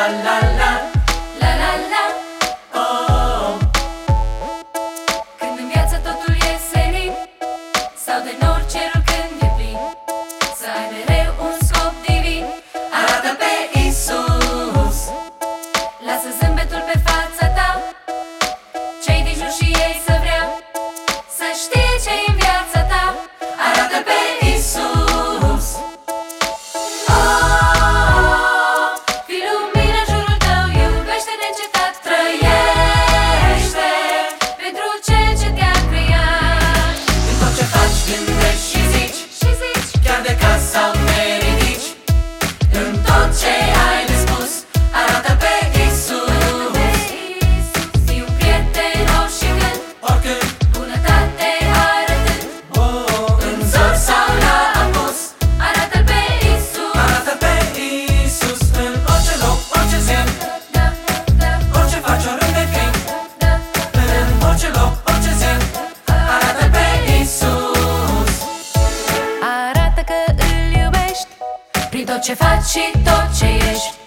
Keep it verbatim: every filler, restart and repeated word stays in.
la la, la la la, oh. Când în viață totul e senin, sau de nori cerul când e plin, să ai mereu un scop divin. Arată pe Iisus, lasă zâmbetul pe fața ta, cei din jur și ei să vrea să știe ce-i în viața ta. Arată pe Iisus, oh, fii lumină în jurul tău, iubește neîncetat, trăiește pentru cel ce te-a creat. În tot ce faci, gândești și zici, Și zici, chiar de caz sau te ridici, în tot ce ai de spus, arată pe Iisus. fii un prieten oricând, Oricând, bunătate arătând, oh, în zor sau la apus, arată pe Iisus. arată pe Iisus în orice loc, orice zi, Da, da, orice faci, oriunde fii, da, în orice loc, orice zi, arată pe Iisus. arată că îl iubești prin tot ce faci și tot ce ești.